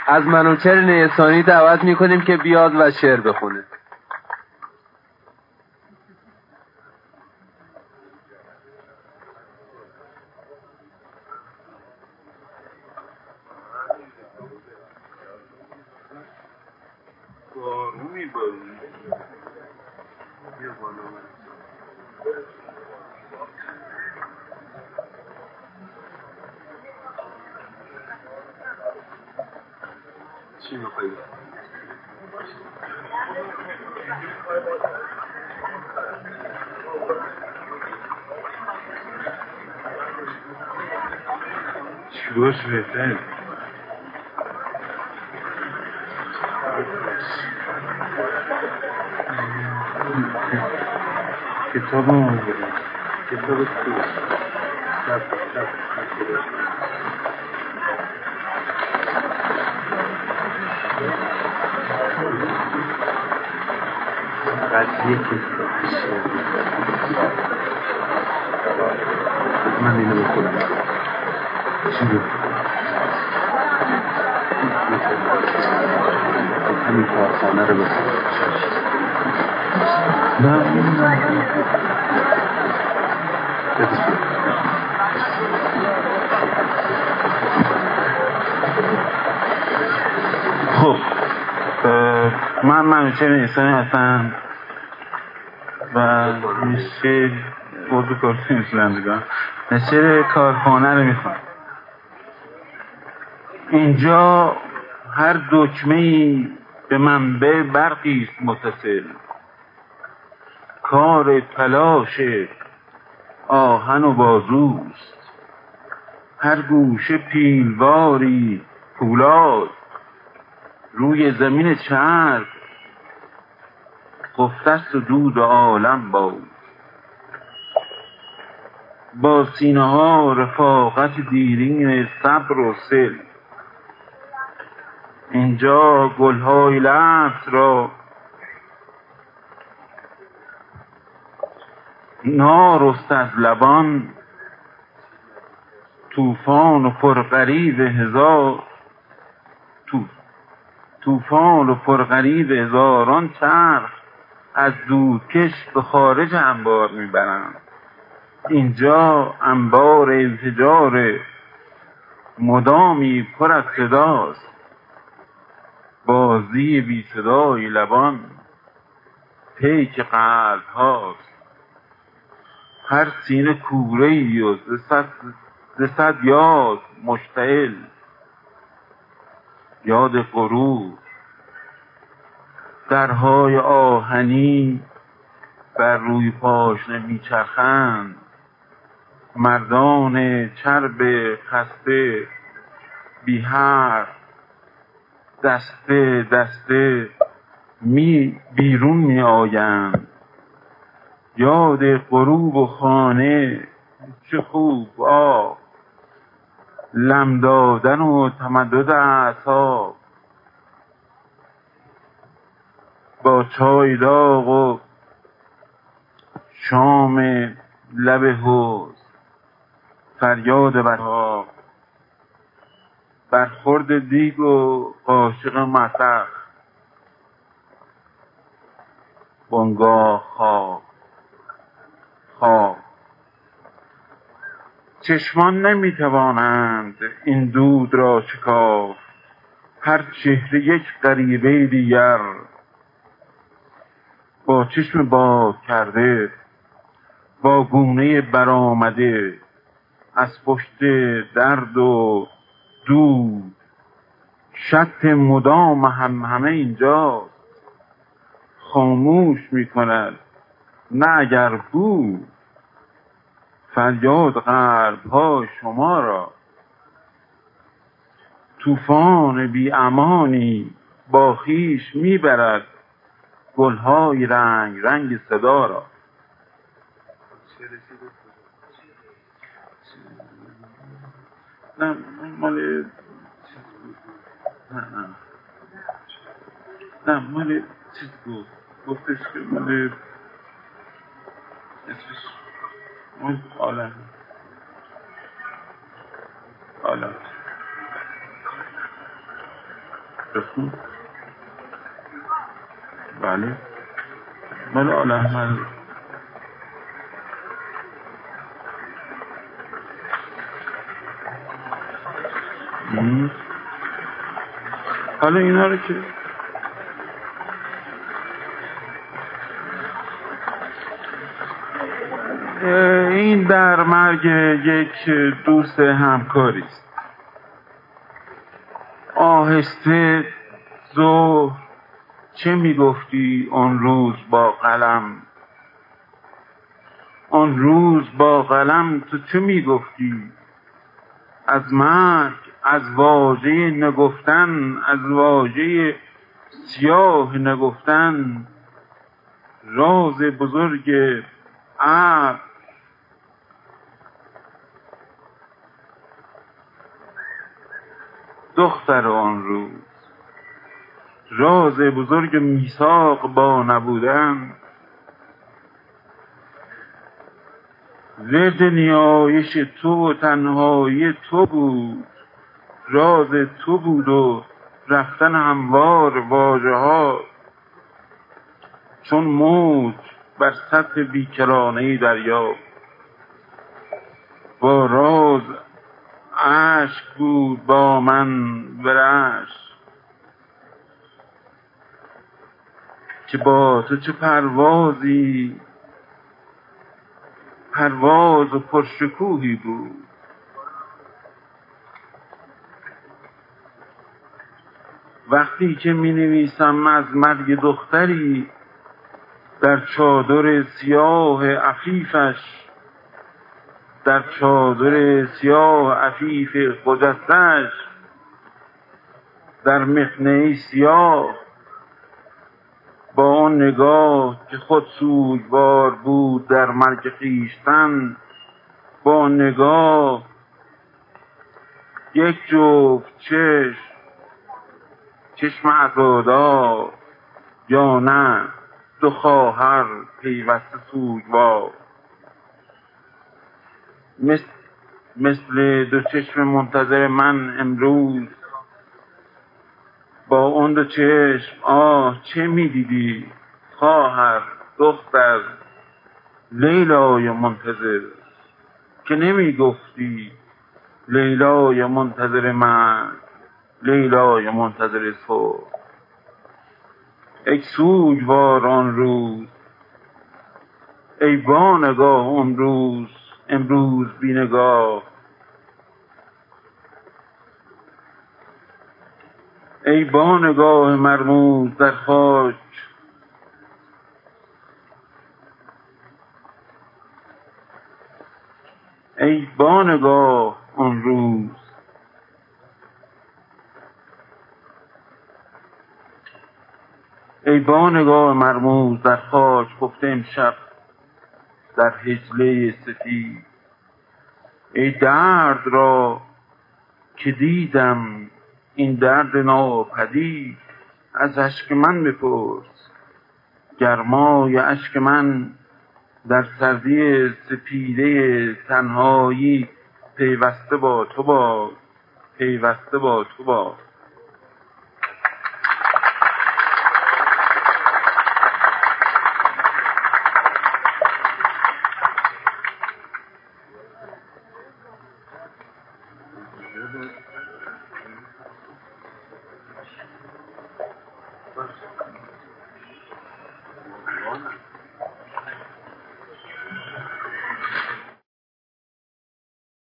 از منوچهر نیسانی دعوت میکنیم که بیاد و شعر بخونه. چی میخوایی؟ چی باش بهتره؟ کتاب هم آورده. کتاب تو قضیه کتاب من اینو بکنم. چی بود؟ همین کارخانه رو بکنم. خب من منوچهر نیسانی هستم و شعر موضوع کارخانه میشونندگان شعر کارخانه رو میخونم. اینجا هر دکمه‌ای به منبع برقی است متصل، کار تلاش آهن و بازوست، هر گوشه پیلواری پولاد روی زمین چرخ خفتست و دود عالم باز. با سینه ها رفاقت دیرین صبر و سل، اینجا گلهای لفظ را نارست از لبان، طوفان و پرغریو هزاران چرخ از دودکش به خارج انبار میبرند. اینجا انبار انفجار مدامی پر از صداست، بازی بی صدای لبان پیک قلب هاست. هر سینه کوره‌ای و ز صد یاد مشتعل، یاد غرور. درهای آهنی بر روی پاشنه میچرخند، مردان چرب خسته بی حرف دسته دسته بیرون می آیند. یاد غروب و خانه چه خوب لم دادن و تمدد اعصاب، با چای داغ و شام لب حوض، فریاد بچه‌ها، برخورد دیگ و قاشق مسخ، بنگاه خواب. چشمان نمیتوانند این دود را شکافت، هر چهره یک غریبه دیگر. با چشم باز کرده، با گونه برآمده، از پشت درد و دود شط مدام همه اینجا خاموش میکند. نه اگر بود فریاد قلب ها شما را، طوفان بی امانی با خویش میبرد گلهای رنگ رنگ صدا را. نه مال مال چیز گفتش که مال اسمش مال عالم بخون. بله مال آل احمد. حالا اینا رو که این در مرگ یک دوست همکاری است. آهسته ظهر چه میگفتی آن روز با قلم؟ آن روز با قلم تو چه میگفتی؟ از مرگ، از واژه نگفتن، از واژه سیاه نگفتن، راز بزرگ ابر دختر آن روز، راز بزرگ میثاق با نبودن، ورد نیایش تو و تنهایی تو بود، راز تو بود و رفتن هموار واژه ها چون موج بر سطح بیکرانه دریا. با راز اشک بود با من برش که با تو چه پروازی، پرواز و پرشکوهی بود. وقتی که می نویسم از مرگ دختری در چادر سیاه عفیفش، در چادر سیاه عفیف خجستش، در مخنه سیاه، با آن نگاه که خود سوگوار بود در مرگ خویشتن، با نگاه یک جفت چشم عزادار، یا نه دو خواهر پیوسته سوگوار، مثل دو چشم منتظر من امروز. با اون دو چشم چه میدیدی خواهر دختر لیلای منتظر، که نمیگفتی لیلای منتظر من، لیلای منتظر تو. ای سوگوار آن روز، ای بانگاه آن روز، امروز بینگاه. ای بانگاه مرموز در خاک، ای بانگاه آن روز، ای بانگاه مرموز در خاک خفته امشب در حجله سفید. ای درد را که دیدم این درد ناپدید، از اشک من بپرس، گرمای اشک من در سردی سپیده تنهایی پیوسته با تو باد، پیوسته با تو باد.